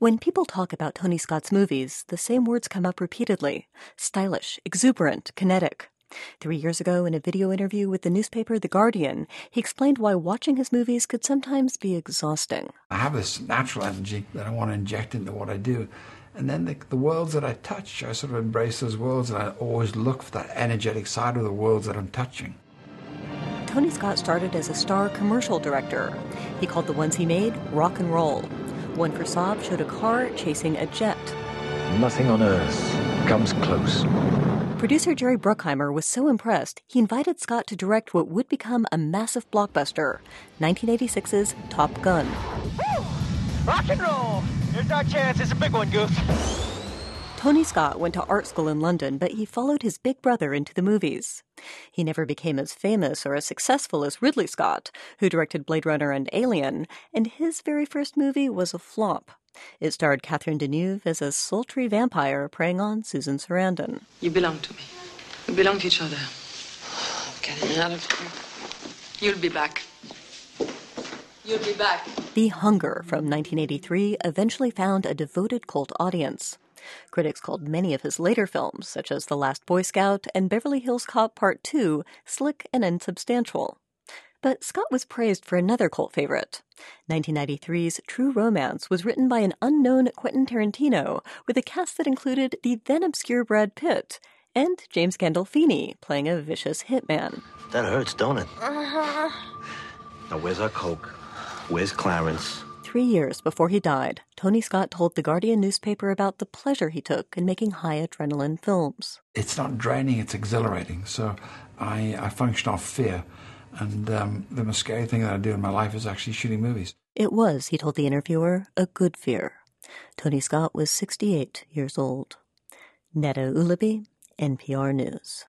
When people talk about Tony Scott's movies, the same words come up repeatedly: stylish, exuberant, kinetic. 3 years ago, in a video interview with the newspaper The Guardian, he explained why watching his movies could sometimes be exhausting. I have this natural energy that I want to inject into what I do. And then the worlds that I touch, I sort of embrace those worlds, and I always look for that energetic side of the worlds that I'm touching. Tony Scott started as a star commercial director. He called the ones he made rock and roll. One for Saab showed a car chasing a jet. Nothing on earth comes close. Producer Jerry Bruckheimer was so impressed, he invited Scott to direct what would become a massive blockbuster, 1986's Top Gun. Woo! Rock and roll! Here's our chance. It's a big one, Goose. Tony Scott went to art school in London, but he followed his big brother into the movies. He never became as famous or as successful as Ridley Scott, who directed Blade Runner and Alien, and his very first movie was a flop. It starred Catherine Deneuve as a sultry vampire preying on Susan Sarandon. You belong to me. We belong to each other. I'm getting out of here. You'll be back. You'll be back. The Hunger from 1983 eventually found a devoted cult audience. Critics called many of his later films, such as The Last Boy Scout and Beverly Hills Cop Part 2, slick and insubstantial. But Scott was praised for another cult favorite. 1993's True Romance was written by an unknown Quentin Tarantino with a cast that included the then-obscure Brad Pitt and James Gandolfini playing a vicious hitman. That hurts, don't it? Now, where's our Coke? Where's Clarence? 3 years before he died, Tony Scott told The Guardian newspaper about the pleasure he took in making high-adrenaline films. It's not draining, it's exhilarating. So I function off fear. And the most scary thing that I do in my life is actually shooting movies. It was, he told the interviewer, a good fear. Tony Scott was 68 years old. Neda Ulaby, NPR News.